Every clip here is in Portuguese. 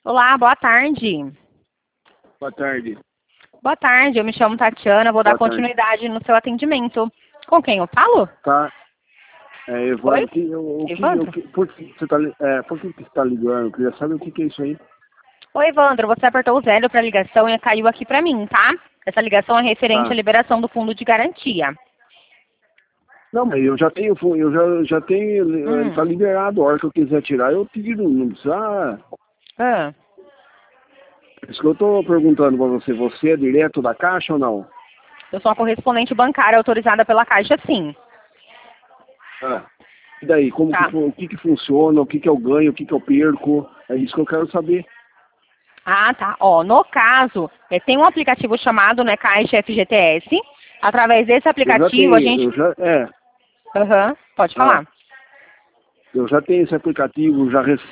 Olá, boa tarde. Boa tarde. Boa tarde, eu me chamo Tatiana, vou dar Boa tarde. continuidade no seu atendimento. Com quem eu falo? Tá. Oi? Evandro, Evandro? por que você tá, por que você tá ligando? Eu queria saber o que é isso aí. Oi, Evandro, você apertou o 0 para a ligação e caiu aqui para mim, tá? Essa ligação é referente à Tá. liberação do fundo de garantia. Não, mas eu já tenho, já tenho, tá Hum. liberado. A hora que eu quiser tirar, eu tiro. Não precisa. Ah. Por isso que eu tô perguntando pra você, você é direto da Caixa ou não? Eu sou uma correspondente bancária autorizada pela Caixa, sim. Ah. E daí, Tá. o que que funciona, o que que eu ganho, o que que eu perco? É isso que eu quero saber. Ah, tá. Ó, no caso, tem um aplicativo chamado, né, Caixa FGTS. Através desse Eu já aplicativo, a tenho, gente... Aham, pode ah, falar. eu já tenho esse aplicativo,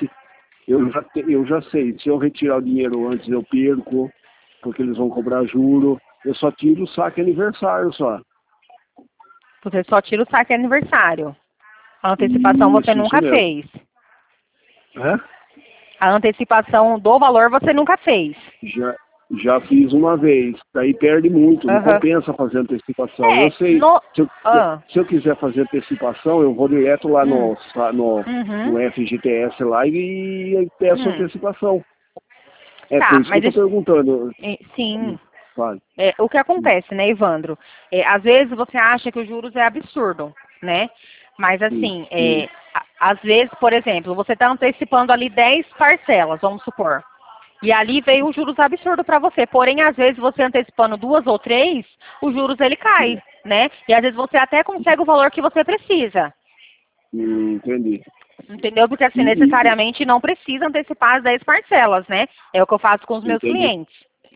eu já sei, se eu retirar o dinheiro antes eu perco, porque eles vão cobrar juro. Eu só tiro o saque aniversário só. Você só tira o saque aniversário. A antecipação você Isso nunca mesmo. fez. É? A antecipação do valor você nunca fez. Já fiz uma vez. Daí perde muito, não Aham. compensa fazer antecipação. Eu sei, No... se eu, Ah. se eu quiser fazer antecipação, eu vou direto lá Hum. no Uhum. FGTS lá e peço Hum. antecipação. É por Tá, isso que eu mas estou perguntando. sim. Fale. O que acontece, né, Evandro? Às vezes você acha que os juros é absurdo, né? Mas Sim, assim, sim. às vezes, por exemplo, você está antecipando ali 10 parcelas, vamos supor. E ali veio um juros absurdo para você. Porém, às vezes você antecipando 2 ou 3, os juros ele cai, Sim. né? E às vezes você até consegue o valor que você precisa. Entendi. Entendeu? Porque assim, E, necessariamente não precisa antecipar as 10 parcelas, né? É o que eu faço com os meus entendi. clientes.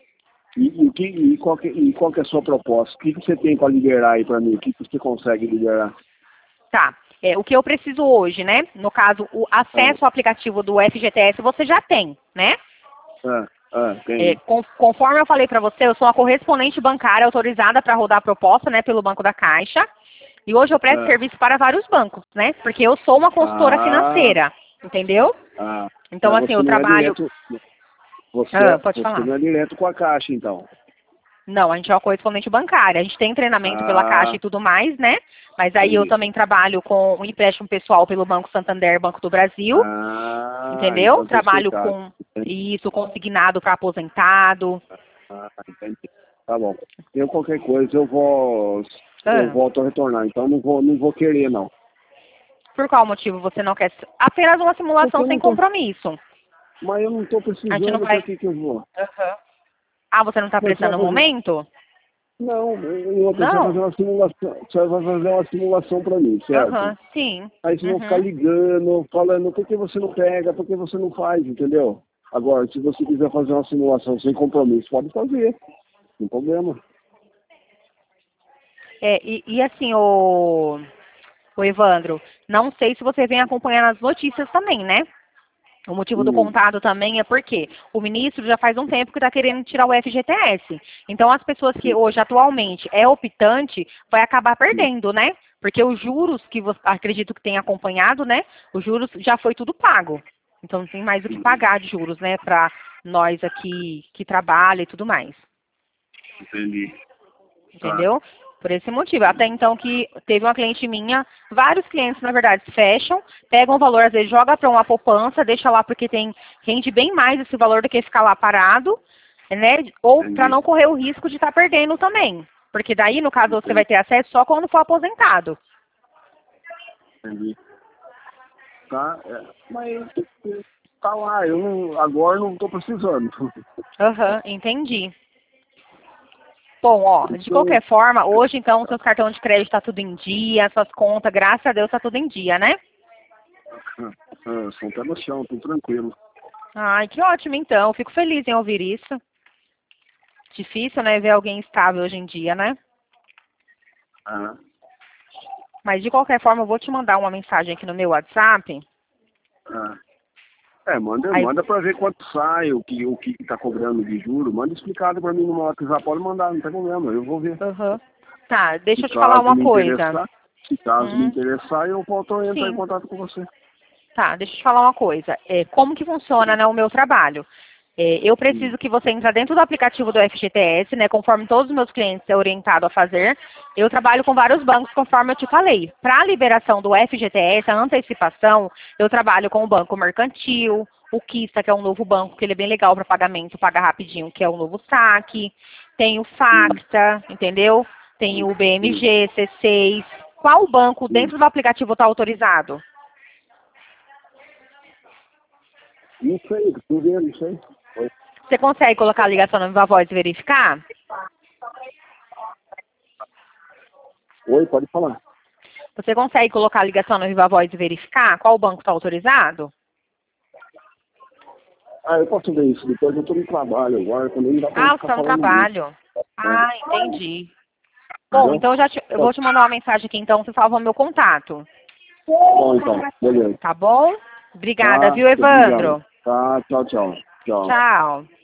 E qual que é a sua proposta? O que que você tem para liberar aí para mim? O que que você consegue liberar? Tá. O que eu preciso hoje, né? No caso, o Ah, acesso ao aplicativo do FGTS você já tem, né? tenho. Conforme eu falei para você, eu sou uma correspondente bancária autorizada para rodar a proposta, né, pelo Banco da Caixa. E hoje eu presto Ah, serviço para vários bancos, né? Porque eu sou uma consultora ah, financeira, entendeu? Então, mas assim, eu você não é trabalho... direto, Pode você falar. não é direto com a Caixa, então. Não, a gente é uma correspondente bancária. A gente tem treinamento pela Caixa Ah, e tudo mais, né? Mas aí eu entendi. também trabalho com um empréstimo pessoal pelo Banco Santander, Banco do Brasil, entendeu? Então tem o seu Trabalho caso. com isso, consignado para aposentado. Entendi. Tá bom. Eu qualquer coisa eu Ah, volto a retornar, então não vou querer não. por qual motivo você não quer? Apenas uma Porque simulação eu sem não tô, compromisso. mas eu não tô A gente não precisando, vai. por que que eu vou? Aham. Ah, você não está Mas você precisando vai no fazer, momento? não, em outra, você vai fazer Não. uma simulação, você vai fazer uma simulação para mim, certo? Aham, sim. Aí vocês vão ficar Uhum. ligando, falando, por que você não pega, por que você não faz, entendeu? Agora, se você quiser fazer uma simulação sem compromisso, pode fazer, sem problema. E assim, o Evandro, não sei se você vem acompanhando as notícias também, né? O motivo do Hum, contato também é porque o ministro já faz um tempo que está querendo tirar o FGTS. Então, as pessoas que sim, hoje, atualmente, é optante, vai acabar sim, perdendo, né? Porque os juros que você, acredito que tem acompanhado, né? Os juros já foi tudo pago. Então, não tem mais o que pagar de juros, né? Para nós aqui que trabalha e tudo mais. entendi. Tá. Entendeu? Por esse motivo. Até então que teve uma cliente minha, vários clientes, na verdade, fecham, pegam o valor, às vezes joga para uma poupança, deixa lá porque rende bem mais esse valor do que ficar lá parado, né? Ou para Entendi. não correr o risco de estar perdendo também. Porque daí, no caso, você vai Entendi. ter acesso só quando for aposentado. Entendi. Tá, mas tá lá, agora não tô precisando. Aham, entendi. Bom, ó, de Então, qualquer forma, hoje então seus cartões de crédito tá tudo em dia, suas contas, graças a Deus, tá tudo em dia, né? são pé no chão, tô tranquilo. Ai, que ótimo então. Fico feliz em ouvir isso. Difícil, né, ver alguém estável hoje em dia, né? Ah, Mas de qualquer forma, eu vou te mandar uma mensagem aqui no meu WhatsApp. ah. Aí, Manda pra ver quanto sai, o que tá cobrando de juro. Manda explicado pra mim no meu WhatsApp, pode mandar, não tem problema, eu vou ver. aham. Tá, Se deixa eu te falar caso uma me coisa. interessar, se caso me Hum, interessar, eu volto a entrar em sim. contato com você. Tá, deixa eu te falar uma coisa. Como que funciona, né, o meu trabalho? Eu preciso que você entre dentro do aplicativo do FGTS, né, conforme todos os meus clientes é orientado a fazer. Eu trabalho com vários bancos, conforme eu te falei. Para a liberação do FGTS, a antecipação, eu trabalho com o Banco Mercantil, o Kista, que é um novo banco, que ele é bem legal para pagamento, paga rapidinho, que é o novo saque. Tem o Facta, entendeu? Tem o BMG, C6. Qual banco dentro do aplicativo está autorizado? Não sei, tô vendo, não sei. Você consegue colocar a ligação no Viva Voz e verificar? Oi, pode falar. Você consegue colocar a ligação no Viva Voz e verificar qual banco está autorizado? Eu posso ver isso depois, eu tô no trabalho agora, também não dá pra Ah, você ficar está no falando trabalho. muito. Ah, entendi. Bom, então eu vou te mandar uma mensagem aqui, então você salva meu contato. Bom, então, beleza. Tá bom? Obrigada, Tá, viu, obrigado. Evandro? Tá, tchau, tchau. Tchau. Tchau.